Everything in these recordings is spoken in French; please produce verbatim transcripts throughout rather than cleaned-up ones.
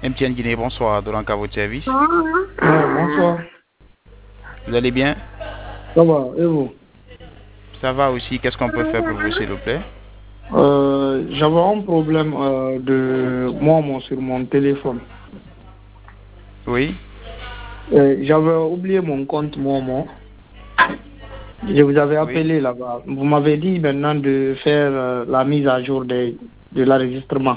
M T N Guinée, bonsoir, Dolanka à votre service. Ouais, bonsoir. Vous allez bien? Ça va, et vous? Ça va aussi, qu'est-ce qu'on peut faire pour vous, s'il vous plaît? euh, J'avais un problème euh, de moi mon, sur mon téléphone. Oui. Euh, J'avais oublié mon compte Momo. Je vous avais appelé Oui. là-bas. Vous m'avez dit maintenant de faire euh, la mise à jour de, de l'enregistrement.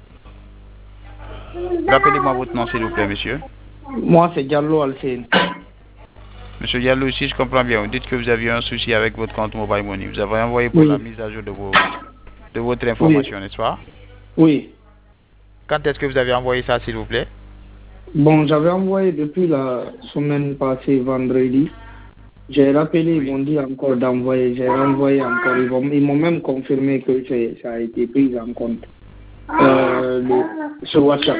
Rappelez-moi votre nom, s'il vous plaît, monsieur. Moi, c'est Diallo Alcine. Monsieur Diallo, si je comprends bien, vous dites que vous aviez un souci avec votre compte Mobile Money. Vous avez envoyé pour Oui. la mise à jour de, vos, de votre Oui. information, n'est-ce pas? Oui. Quand est-ce que vous avez envoyé ça, s'il vous plaît? Bon, j'avais envoyé depuis la semaine passée, vendredi. J'ai rappelé, ils m'ont dit encore d'envoyer. J'ai renvoyé encore. Ils vont- ils m'ont même confirmé que c'est- ça a été pris en compte euh, le- sur WhatsApp.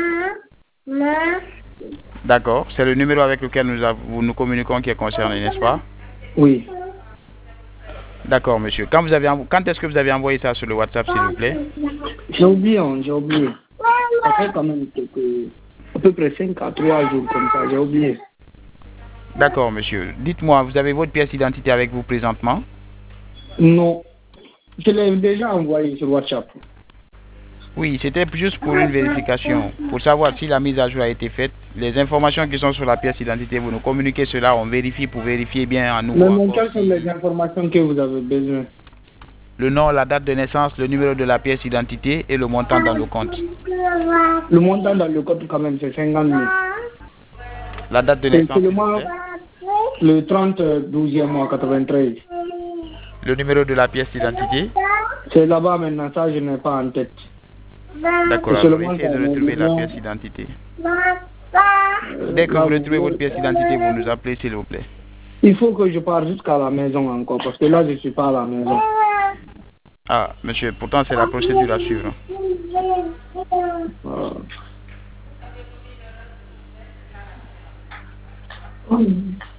D'accord. C'est le numéro avec lequel nous, avons, nous communiquons qui est concerné, n'est-ce pas? Oui. D'accord, monsieur. Quand, vous avez, envo- quand est-ce que vous avez envoyé ça sur le WhatsApp, s'il vous plaît? J'ai oublié, hein, j'ai oublié. Ça fait quand même quelques, à peu près cinq à trois jours comme ça, j'ai oublié. D'accord, monsieur. Dites-moi, vous avez votre pièce d'identité avec vous présentement? Non. Je l'ai déjà envoyé sur WhatsApp. Oui, c'était juste pour une vérification, pour savoir si la mise à jour a été faite. Les informations qui sont sur la pièce d'identité, vous nous communiquez cela, on vérifie pour vérifier bien à nouveau Mais mon, encore quelles sont si les informations que vous avez besoin? le nom, la date de naissance, le numéro de la pièce d'identité et le montant dans le compte. Le montant dans le compte quand même, c'est cinquante mille. La date de C'est naissance, s'il vous seulement plaît. le trente douzième mois quatre-vingt-treize. Le numéro de la pièce d'identité. C'est là-bas maintenant, ça je n'ai pas en tête. D'accord, C'est alors seulement essayez ça, de mais retrouver la maintenant, pièce d'identité. euh, Dès que là, vous vous retrouvez votre voulez- pièce d'identité, vous nous appelez, s'il vous plaît. il faut que je parte jusqu'à la maison encore, parce que là je suis pas à la maison. Ah, monsieur, pourtant c'est la procédure à suivre. Euh.